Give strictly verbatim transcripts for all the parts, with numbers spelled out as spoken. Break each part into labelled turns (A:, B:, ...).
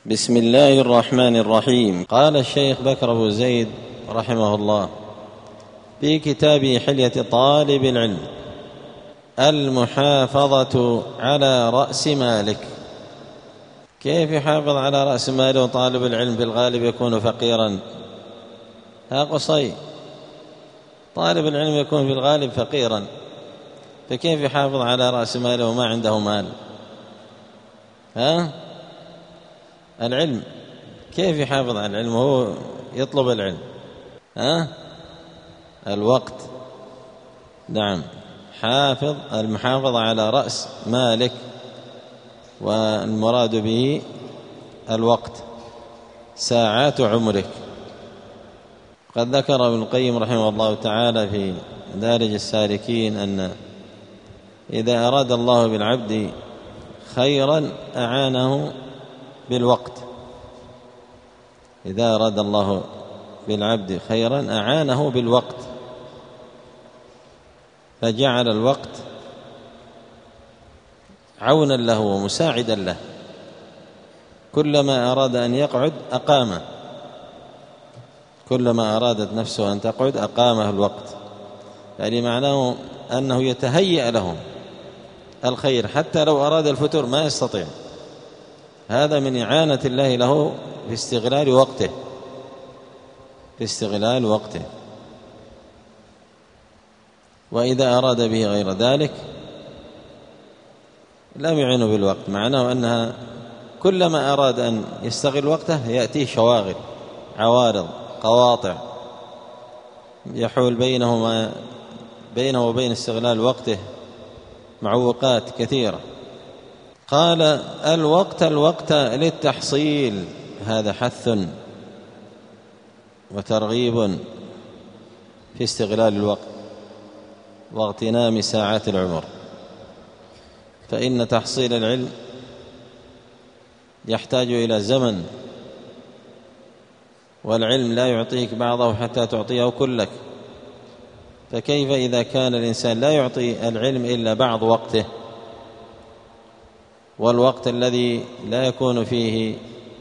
A: بسم الله الرحمن الرحيم. قال الشيخ بكر أبو زيد رحمه الله في كتابه حلية طالب العلم: المحافظة على رأس مالك. كيف يحافظ على رأس ماله؟ طالب العلم في الغالب يكون فقيرا. ها قصي، طالب العلم يكون في الغالب فقيرا، فكيف يحافظ على رأس ماله وما عنده مال؟ ها العلم، كيف يحافظ على العلم وهو يطلب العلم؟ ها الوقت. نعم، حافظ المحافظة على رأس مالك، والمراد به الوقت، ساعات عمرك. قد ذكر ابن القيم رحمه الله تعالى في مدارج السالكين أن إذا أراد الله بالعبد خيرا أعانه بالوقت. إذا أراد الله بالعبد خيرا أعانه بالوقت، فجعل الوقت عونا له ومساعدا له. كلما أراد أن يقعد أقامه، كلما أرادت نفسه أن تقعد أقامه الوقت، يعني معناه أنه يتهيأ له الخير، حتى لو أراد الفتور ما يستطيع. هذا من إعانة الله له في استغلال وقته، في استغلال وقته. وإذا أراد به غير ذلك لم يعنه بالوقت، معناه أنها كلما أراد أن يستغل وقته يأتيه شواغل، عوارض، قواطع يحول بينهما بينه وبين استغلال وقته معوقات كثيرة. قال: الوقت الوقت للتحصيل. هذا حث وترغيب في استغلال الوقت واغتنام ساعات العمر، فإن تحصيل العلم يحتاج إلى زمن، والعلم لا يعطيك بعضه حتى تعطيه كلك، فكيف إذا كان الإنسان لا يعطي العلم إلا بعض وقته، والوقت الذي لا يكون فيه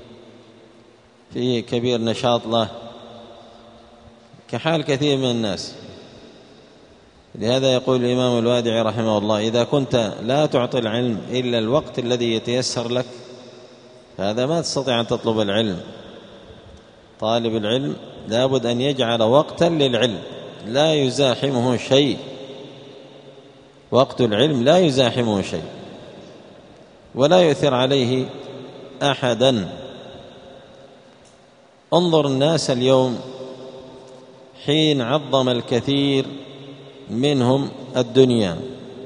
A: فيه كبير نشاط له، كحال كثير من الناس. لهذا يقول الإمام الوادعي رحمه الله: إذا كنت لا تعطي العلم إلا الوقت الذي يتيسر لك، فهذا ما تستطيع أن تطلب العلم. طالب العلم لابد أن يجعل وقتا للعلم لا يزاحمه شيء، وقت العلم لا يزاحمه شيء ولا يؤثر عليه أحدا. انظر الناس اليوم حين عظم الكثير منهم الدنيا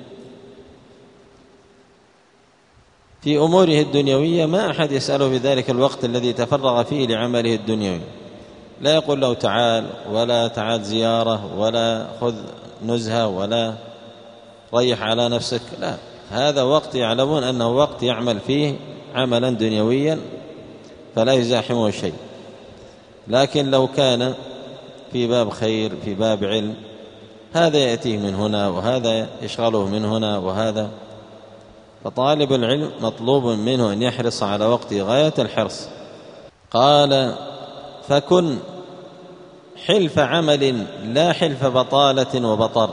A: في أموره الدنيوية، ما أحد يسأله في ذلك الوقت الذي تفرغ فيه لعمله الدنيوي. لا يقول له تعال، ولا تعال زيارة، ولا خذ نزهة، ولا ريح على نفسك. لا، هذا وقت يعلمون أنه وقت يعمل فيه عملا دنيويا فلا يزاحمه شيء. لكن لو كان في باب خير، في باب علم، هذا يأتيه من هنا وهذا يشغله من هنا وهذا. فطالب العلم مطلوب منه أن يحرص على وقته غاية الحرص. قال: فكن حلف عمل لا حلف بطالة وبطر.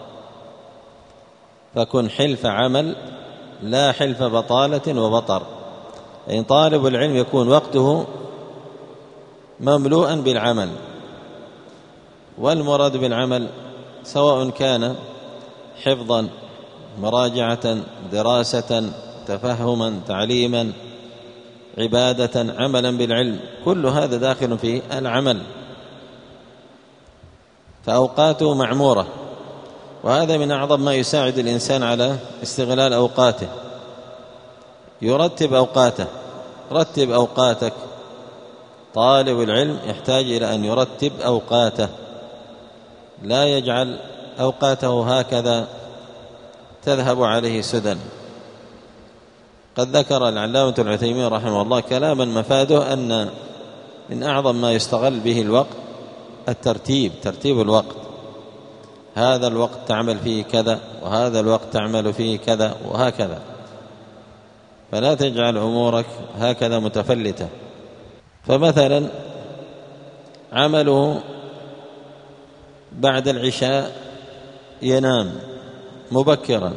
A: فكن حلف عمل لا حلف بطالة وبطر، يعني طالب العلم يكون وقته مملوءا بالعمل. والمراد بالعمل سواء كان حفظا، مراجعة، دراسة، تفهما، تعليما، عبادة، عملا بالعلم، كل هذا داخل في العمل، فأوقاته معمورة. وهذا من أعظم ما يساعد الإنسان على استغلال أوقاته. يرتب أوقاته، رتب أوقاتك. طالب العلم يحتاج إلى أن يرتب أوقاته، لا يجعل أوقاته هكذا تذهب عليه سدى. قد ذكر العلامة العثيمين رحمه الله كلاما مفاده أن من أعظم ما يستغل به الوقت الترتيب، ترتيب الوقت. هذا الوقت تعمل فيه كذا، وهذا الوقت تعمل فيه كذا، وهكذا. فلا تجعل أمورك هكذا متفلتة. فمثلا عمله بعد العشاء ينام مبكرا،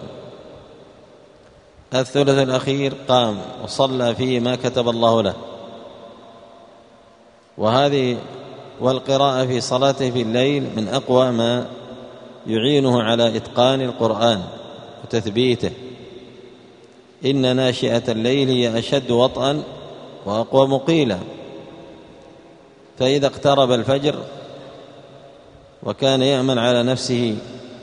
A: الثلث الأخير قام وصلى فيه ما كتب الله له، وهذه والقراءة في صلاته في الليل من أقوى ما يعينه على إتقان القرآن وتثبيته. إن ناشئة الليل هي أشد وطئا وأقوى مقيلا. فإذا اقترب الفجر وكان يأمن على نفسه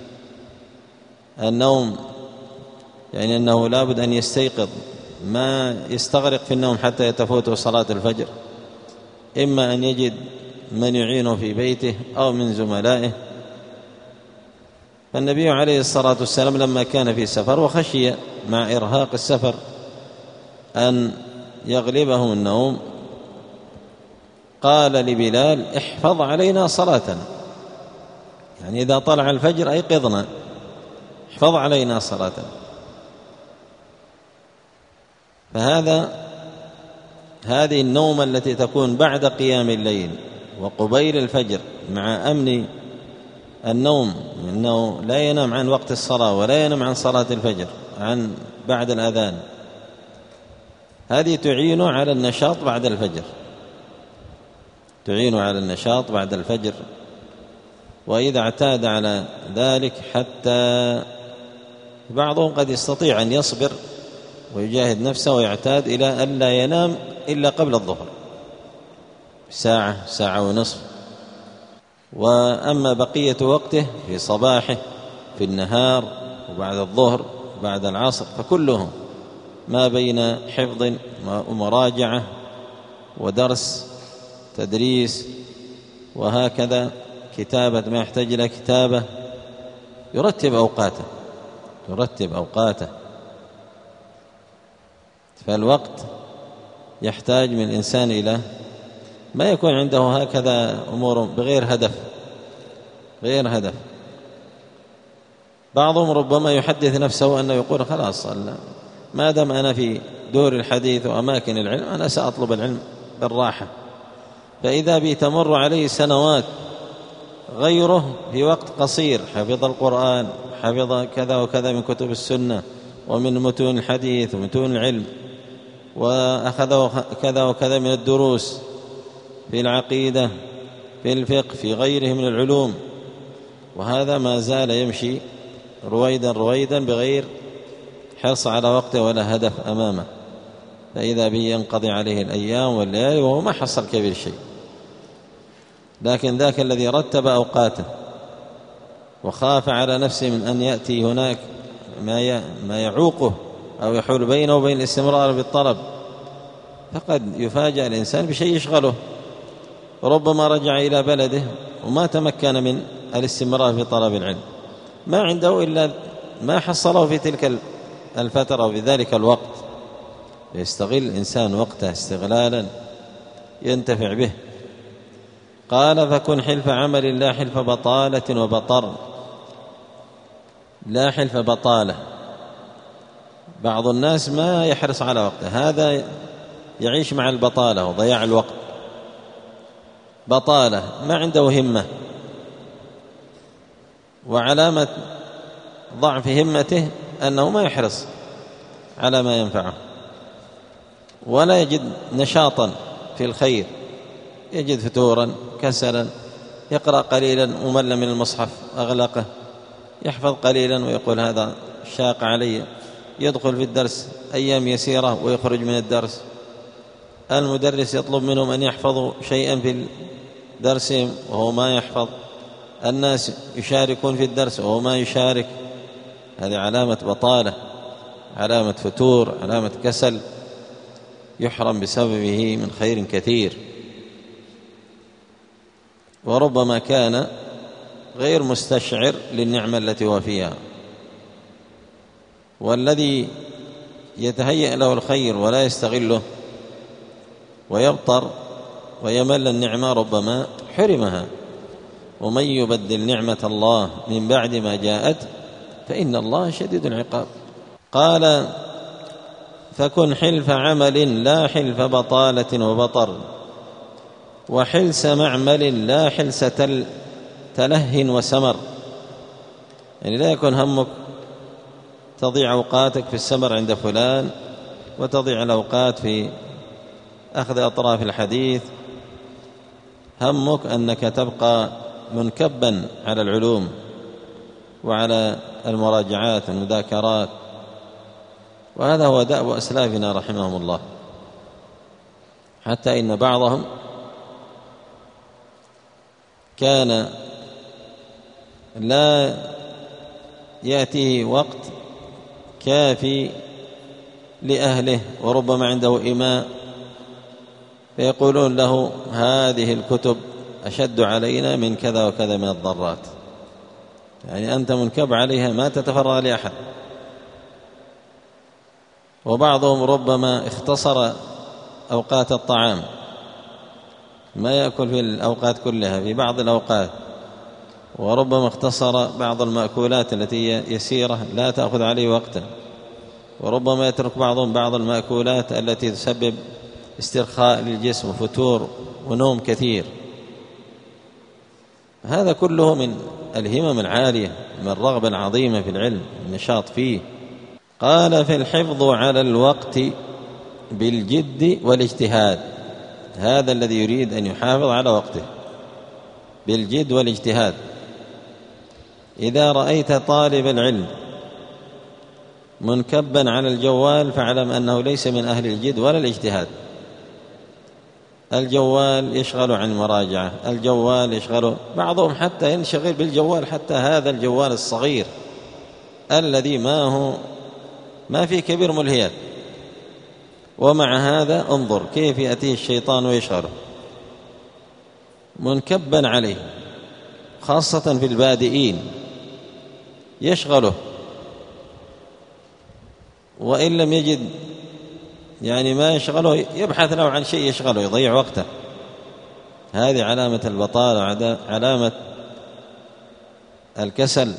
A: النوم، يعني أنه لا بد أن يستيقظ، ما يستغرق في النوم حتى يتفوته صلاة الفجر، إما أن يجد من يعينه في بيته أو من زملائه. فالنبي عليه الصلاة والسلام لما كان في سفر وخشي مع إرهاق السفر أن يغلبه النوم قال لبلال: احفظ علينا صلاتنا، يعني إذا طلع الفجر أيقظنا، احفظ علينا صلاتنا. فهذا هذه النومة التي تكون بعد قيام الليل وقبيل الفجر مع أمن النوم، إنه لا ينام عن وقت الصلاة ولا ينام عن صلاة الفجر، عن بعد الأذان، هذه تعين على النشاط بعد الفجر، تعين على النشاط بعد الفجر. وإذا اعتاد على ذلك، حتى بعضهم قد يستطيع أن يصبر ويجاهد نفسه ويعتاد إلى أن لا ينام إلا قبل الظهر ساعة ساعة ونصف، وأما بقية وقته في صباحه في النهار وبعد الظهر وبعد العصر فكلهم ما بين حفظ ومراجعة ودرس تدريس وهكذا كتابة ما يحتاج إلى كتابة، يرتب أوقاته يرتب أوقاته فالوقت يحتاج من الإنسان إلى ما يكون عنده هكذا أمور بغير هدف غير هدف. بعضهم ربما يحدث نفسه أنه يقول: خلاص ما دام أنا في دور الحديث وأماكن العلم أنا سأطلب العلم بالراحة، فإذا بي تمر عليه سنوات غيره في وقت قصير حفظ القرآن، حفظ كذا وكذا من كتب السنة ومن متون الحديث ومتون العلم، وأخذ كذا وكذا من الدروس في العقيدة في الفقه في غيره من العلوم، وهذا ما زال يمشي رويدا رويدا بغير حرص على وقته ولا هدف أمامه، فإذا به ينقضي عليه الأيام والليالي وهو ما حصل كبير شيء. لكن ذاك الذي رتب أوقاته وخاف على نفسه من أن يأتي هناك ما يعوقه أو يحول بينه وبين الاستمرار بالطلب، فقد يفاجأ الإنسان بشيء يشغله، ربما رجع إلى بلده وما تمكن من الاستمرار في طلب العلم، ما عنده إلا ما حصله في تلك الفترة وفي ذلك الوقت، يستغل الإنسان وقته استغلالا ينتفع به. قال: فكن حلف عمل لا حلف بطالة وبطر. لا حلف بطالة، بعض الناس ما يحرص على وقته، هذا يعيش مع البطالة وضياع الوقت، بطالة ما عنده همة، وعلامة ضعف همته أنه ما يحرص على ما ينفعه ولا يجد نشاطا في الخير، يجد فتورا كسلا، يقرأ قليلا ممل من المصحف أغلقه، يحفظ قليلا ويقول هذا شاق علي، يدخل في الدرس أيام يسيرة ويخرج من الدرس، المدرس يطلب منهم أن يحفظوا شيئا في درسهم وهو ما يحفظ، الناس يشاركون في الدرس وهو ما يشارك، هذه علامة بطالة، علامة فتور، علامة كسل، يحرم بسببه من خير كثير. وربما كان غير مستشعر للنعمة التي هو فيها، والذي يتهيأ له الخير ولا يستغله ويبطر ويمل النعمة ربما حرمها. ومن يبدل نعمة الله من بعد ما جاءت فإن الله شديد العقاب. قال: فكن حلف عمل لا حلف بطالة وبطر، وحلس معمل لا حلس تل تله وسمر. يعني لا يكون همك تضيع أوقاتك في السمر عند فلان، وتضيع الأوقات في أخذ أطراف الحديث. همك أنك تبقى منكبا على العلوم وعلى المراجعات والمذاكرات، وهذا هو دأب أسلافنا رحمهم الله. حتى إن بعضهم كان لا يأتيه وقت كافي لأهله، وربما عنده إماء، فيقولون له هذه الكتب أشد علينا من كذا وكذا من الضرات، يعني أنت منكب عليها ما تتفرغ لأحد. وبعضهم ربما اختصر أوقات الطعام، ما يأكل في الأوقات كلها، في بعض الأوقات، وربما اختصر بعض المأكولات التي يسيرة لا تأخذ عليه وقتا، وربما يترك بعضهم بعض المأكولات التي تسبب استرخاء للجسم وفتور ونوم كثير. هذا كله من الهمم العالية، من الرغبة العظيمة في العلم، النشاط فيه. قال: فالحفظ على الوقت بالجد والاجتهاد. هذا الذي يريد أن يحافظ على وقته بالجد والاجتهاد. إذا رأيت طالب العلم منكبا على الجوال فاعلم أنه ليس من أهل الجد ولا الاجتهاد. الجوال يشغل عن مراجعة، الجوال يشغل، بعضهم حتى ينشغل بالجوال، حتى هذا الجوال الصغير الذي ما هو ما في كبير ملهيات، ومع هذا انظر كيف يأتيه الشيطان ويشغله منكبا عليه، خاصة في البادئين يشغله، وإن لم يجد يعني ما يشغله يبحث له عن شيء يشغله، يضيع وقته. هذه علامة البطالة، علامة الكسل.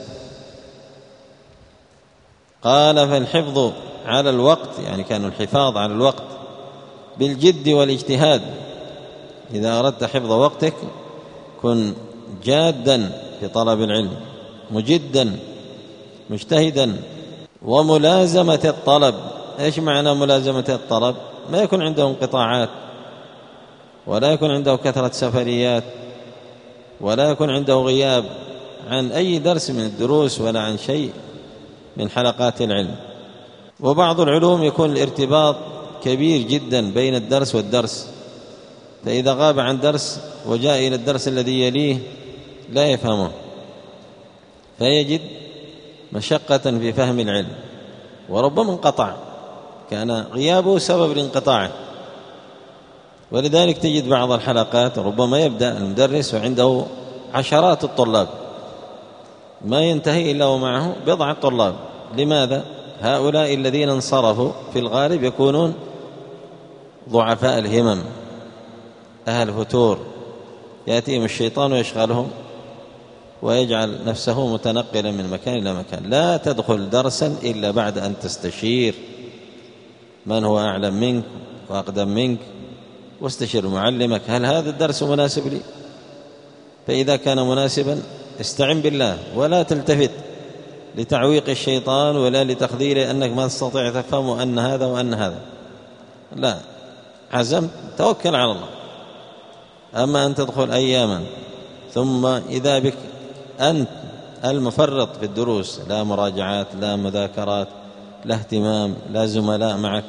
A: قال: فالحفظ على الوقت، يعني كان الحفاظ على الوقت بالجد والاجتهاد. إذا أردت حفظ وقتك كن جادا في طلب العلم، مجدا مجتهدا. وملازمة الطلب. إيش معنى ملازمة الطلب؟ ما يكون عنده انقطاعات، ولا يكون عنده كثرة سفريات، ولا يكون عنده غياب عن أي درس من الدروس ولا عن شيء من حلقات العلم. وبعض العلوم يكون الارتباط كبير جدا بين الدرس والدرس، فإذا غاب عن درس وجاء إلى الدرس الذي يليه لا يفهمه، فيجد مشقة في فهم العلم، وربما انقطع، كان غيابه سبب لانقطاعه. ولذلك تجد بعض الحلقات ربما يبدأ المدرس وعنده عشرات الطلاب، ما ينتهي إلا ومعه بضعة طلاب. لماذا؟ هؤلاء الذين انصرفوا في الغالب يكونون ضعفاء الهمم، أهل فتور، يأتيهم الشيطان ويشغلهم ويجعل نفسه متنقلا من مكان إلى مكان. لا تدخل درسا إلا بعد أن تستشير من هو أعلم منك وأقدم منك، واستشير معلمك، هل هذا الدرس مناسب لي؟ فإذا كان مناسبا استعن بالله، ولا تلتفت لتعويق الشيطان ولا لتخذيله أنك ما تستطيع تفهم أن هذا وأن هذا. لا، عزمت توكل على الله. أما أن تدخل أياما ثم إذا بك أنت المفرط في الدروس، لا مراجعات، لا مذاكرات، لا اهتمام، لا زملاء معك،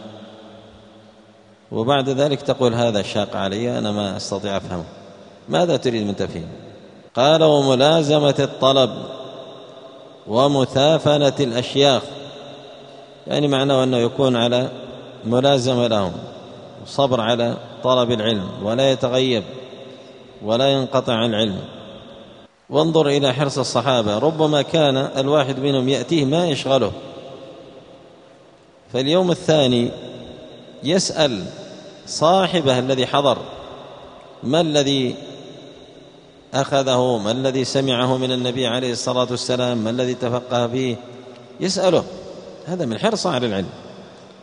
A: وبعد ذلك تقول هذا شاق علي، أنا ما أستطيع أفهمه. ماذا تريد من تفهيم؟ قال: وملازمة الطلب ومثافنة الأشياخ، يعني معناه أنه يكون على ملازمة لهم، صبر على طلب العلم، ولا يتغيب ولا ينقطع عن العلم. وانظر إلى حرص الصحابة، ربما كان الواحد منهم يأتيه ما يشغله، فاليوم الثاني يسأل صاحبه الذي حضر ما الذي أخذه، ما الذي سمعه من النبي عليه الصلاة والسلام، ما الذي تفقه فيه، يسأله. هذا من حرصه على العلم.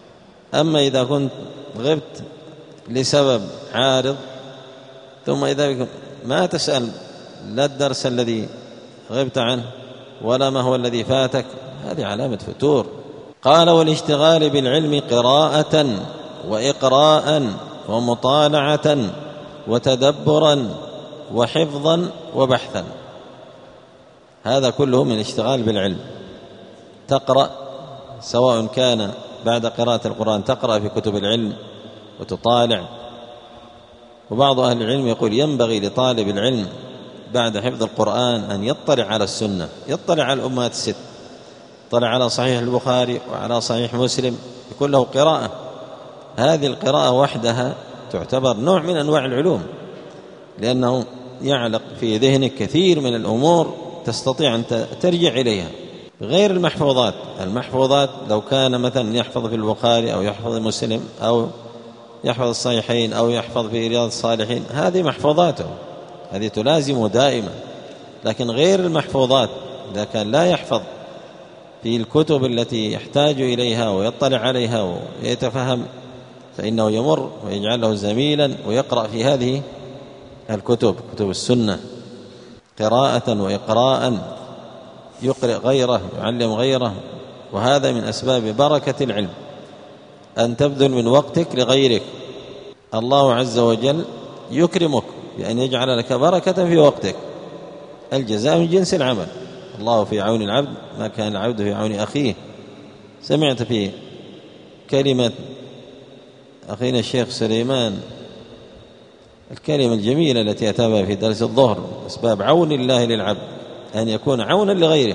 A: أما إذا كنت غبت لسبب عارض ثم إذا ما تسأل لا الدرس الذي غبت عنه ولا ما هو الذي فاتك، هذه علامة فتور. قال: والاشتغال بالعلم قراءة وإقراء ومطالعة وتدبرا وحفظا وبحثا، هذا كله من الاشتغال بالعلم. تقرأ، سواء كان بعد قراءة القرآن تقرأ في كتب العلم وتطالع. وبعض أهل العلم يقول ينبغي لطالب العلم بعد حفظ القرآن أن يطلع على السنة، يطلع على الأمهات الست، يطلع على صحيح البخاري وعلى صحيح مسلم، يكون له قراءة. هذه القراءة وحدها تعتبر نوع من أنواع العلوم، لأنه يعلق في ذهنك كثير من الأمور تستطيع أن ترجع إليها، غير المحفوظات. المحفوظات لو كان مثلا يحفظ في البخاري أو يحفظ مسلم أو يحفظ الصحيحين أو يحفظ في رياض الصالحين، هذه محفوظاته، هذه تلازمه دائما. لكن غير المحفوظات إذا كان لا يحفظ في الكتب التي يحتاج إليها ويطلع عليها ويتفهم، فإنه يمر ويجعل له زميلا ويقرأ في هذه الكتب، كتب السنة، قراءة وإقراء، يقرأ غيره، يعلم غيره. وهذا من أسباب بركة العلم، أن تبذل من وقتك لغيرك. الله عز وجل يكرمك بأن يجعل لك بركة في وقتك، الجزاء من جنس العمل. الله في عون العبد ما كان العبد في عون أخيه. سمعت في كلمة أخينا الشيخ سليمان الكلمة الجميلة التي أتابع في درس الظهر: أسباب عون الله للعبد أن يكون عونا لغيره.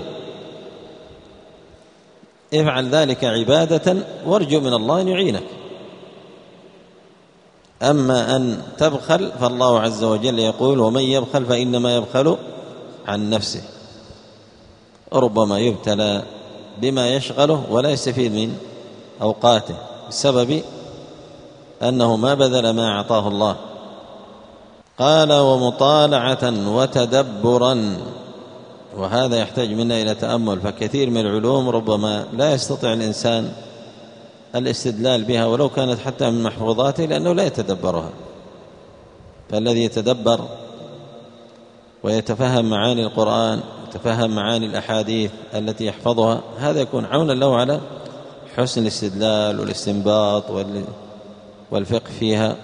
A: افعل ذلك عبادة وارجو من الله أن يعينك. أما أن تبخل فالله عز وجل يقول: ومن يبخل فإنما يبخل عن نفسه. ربما يبتلى بما يشغله ولا يستفيد من أوقاته بسبب أنه ما بذل ما أعطاه الله. قال: ومطالعة وتدبرا، وهذا يحتاج منا إلى تأمل. فكثير من العلوم ربما لا يستطيع الإنسان الاستدلال بها ولو كانت حتى من محفوظاته، لأنه لا يتدبرها. فالذي يتدبر ويتفهم معاني القرآن، يتفهم معاني الأحاديث التي يحفظها، هذا يكون عونا له على حسن الاستدلال والاستنباط والفقه فيها.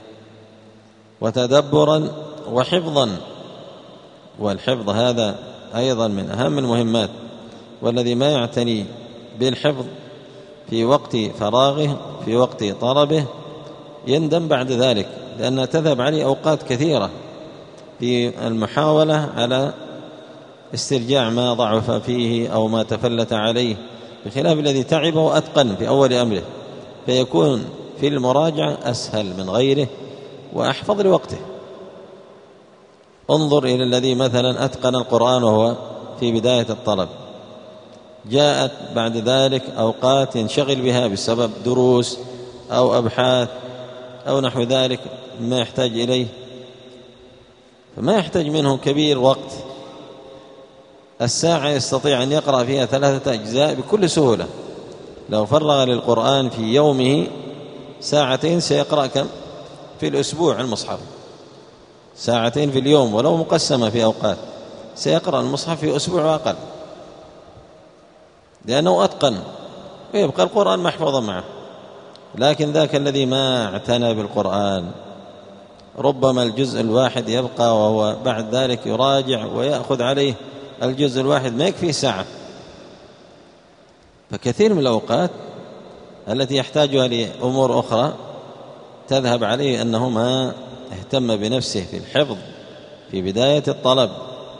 A: وتدبرا وحفظا، والحفظ هذا أيضا من أهم المهمات. والذي ما يعتني بالحفظ في وقت فراغه في وقت طلبه يندم بعد ذلك، لأنها تذهب عليه أوقات كثيرة في المحاولة على استرجاع ما ضعف فيه أو ما تفلت عليه، بخلاف الذي تعب وأتقن في أول أمره، فيكون في المراجعة أسهل من غيره وأحفظ لوقته. انظر إلى الذي مثلا أتقن القرآن وهو في بداية الطلب، جاءت بعد ذلك أوقات ينشغل بها بسبب دروس أو أبحاث أو نحو ذلك ما يحتاج إليه، فما يحتاج منه كبير وقت. الساعة يستطيع أن يقرأ فيها ثلاثة أجزاء بكل سهولة. لو فرغ للقرآن في يومه ساعتين سيقرأ كم في الأسبوع المصحف؟ ساعتين في اليوم، ولو مقسمة في أوقات سيقرأ المصحف في أسبوع وأقل، لأنه أتقن ويبقى القرآن محفوظا معه. لكن ذاك الذي ما اعتنى بالقرآن ربما الجزء الواحد يبقى، وهو بعد ذلك يراجع ويأخذ عليه الجزء الواحد ما يكفي ساعة. فكثير من الأوقات التي يحتاجها لأمور أخرى تذهب عليه أنه ما اهتم بنفسه في الحفظ في بداية الطلب.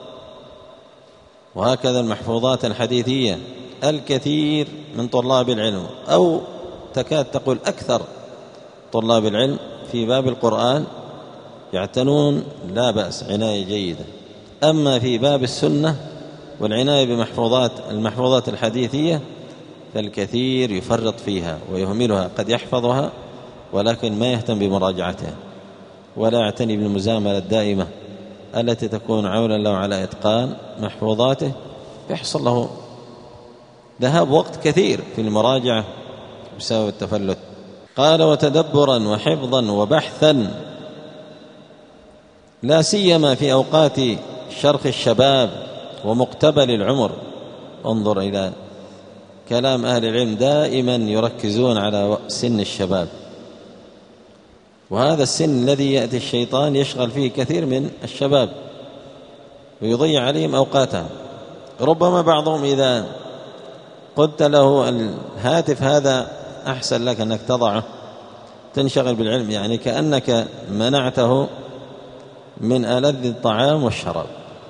A: وهكذا المحفوظات الحديثية، الكثير من طلاب العلم أو تكاد تقول أكثر طلاب العلم في باب القرآن يعتنون لا بأس عناية جيدة، أما في باب السنة والعناية بمحفوظات المحفوظات الحديثية فالكثير يفرط فيها ويهملها، قد يحفظها ولكن ما يهتم بمراجعتها ولا يعتني بالمزاملة الدائمة التي تكون عونا له على إتقان محفوظاته، يحصل له ذهاب وقت كثير في المراجعة بسبب التفلت قال وتدبرا وحفظا وبحثا، لا سيما في أوقات شرخ الشباب ومقتبل العمر. انظر إلى كلام أهل العلم، دائما يركزون على سن الشباب، وهذا السن الذي يأتي الشيطان يشغل فيه كثير من الشباب ويضيع عليهم أوقاتهم. ربما بعضهم إذا قلت له الهاتف هذا أحسن لك أنك تضعه تنشغل بالعلم، يعني كأنك منعته من ألذ الطعام والشراب،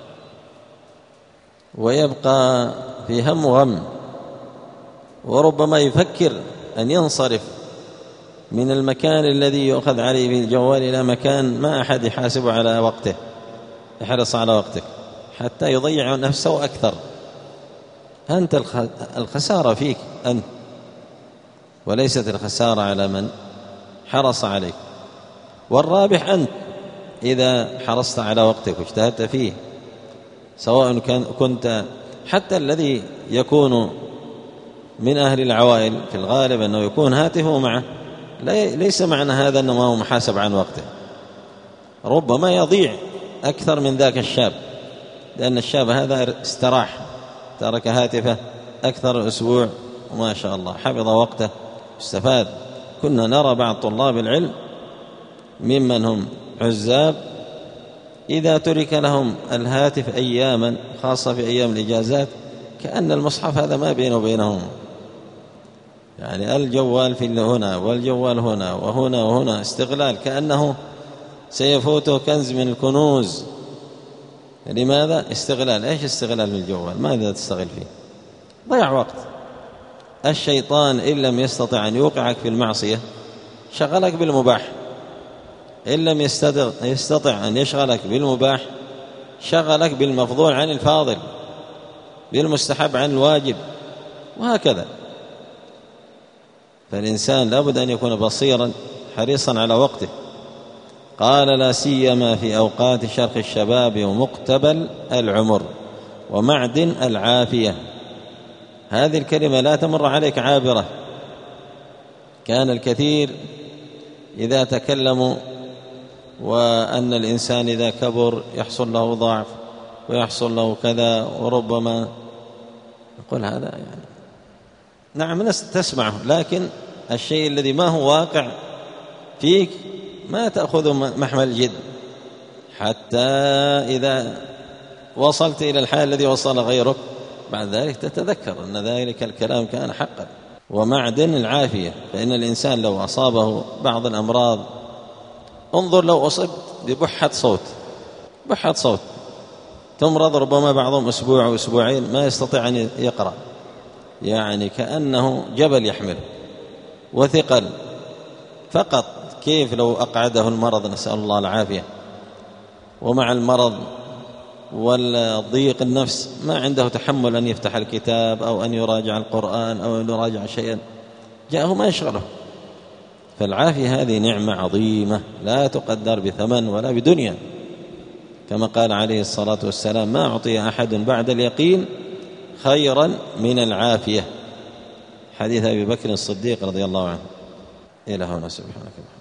A: ويبقى في هم وغم، وربما يفكر أن ينصرف من المكان الذي يؤخذ عليه في الجوال إلى مكان ما أحد يحاسب على وقته، يحرص على وقتك حتى يضيع نفسه أكثر. أنت الخسارة فيك أنت، وليست الخسارة على من حرص عليك، والرابح أنت إذا حرصت على وقتك واجتهدت فيه، سواء كان كنت حتى الذي يكون من أهل العوائل في الغالب أنه يكون هاتفه معه، ليس معنى هذا أنه ما هو محاسب عن وقته، ربما يضيع أكثر من ذاك الشاب، لأن الشاب هذا استراح ترك هاتفه أكثر أسبوع وما شاء الله حفظ وقته استفاد. كنا نرى بعض طلاب العلم ممن هم عزاب إذا ترك لهم الهاتف أياما، خاصة في أيام الإجازات، كأن المصحف هذا ما بينه وبينهم، يعني الجوال في هنا والجوال هنا وهنا وهنا، استغلال كأنه سيفوته كنز من الكنوز. لماذا؟ استغلال. إيش استغلال من الجوال؟ ماذا تستغل فيه؟ ضيع وقت. الشيطان إن لم يستطع أن يوقعك في المعصية شغلك بالمباح، إن لم يستطع أن يشغلك بالمباح شغلك بالمفضول عن الفاضل، بالمستحب عن الواجب، وهكذا. فالإنسان لابد أن يكون بصيرا حريصا على وقته. قال لا سيما في أوقات شرخ الشباب ومقتبل العمر ومعدن العافية. هذه الكلمة لا تمر عليك عابرة. كان الكثير إذا تكلموا وأن الإنسان إذا كبر يحصل له ضعف ويحصل له كذا، وربما يقول هذا يعني نعم ناس تسمعه، لكن الشيء الذي ما هو واقع فيك ما تأخذه محمل جد، حتى إذا وصلت إلى الحال الذي وصل غيرك بعد ذلك تتذكر أن ذلك الكلام كان حقا. ومعدن العافية، فإن الإنسان لو أصابه بعض الأمراض، انظر لو أصبت ببحة صوت، بحة صوت تمرض ربما بعضهم أسبوع أو أسبوعين ما يستطيع أن يقرأ، يعني كأنه جبل يحمل وثقل فقط. كيف لو أقعده المرض، نسأل الله العافية، ومع المرض والضيق النفس ما عنده تحمل أن يفتح الكتاب أو أن يراجع القرآن أو أن يراجع شيئا، جاءه ما يشغله. فالعافية هذه نعمة عظيمة لا تقدر بثمن ولا بدنيا، كما قال عليه الصلاة والسلام ما أعطي أحد بعد اليقين خيرا من العافية، حديث أبي بكر الصديق رضي الله عنه. إلى هنا سبحانك.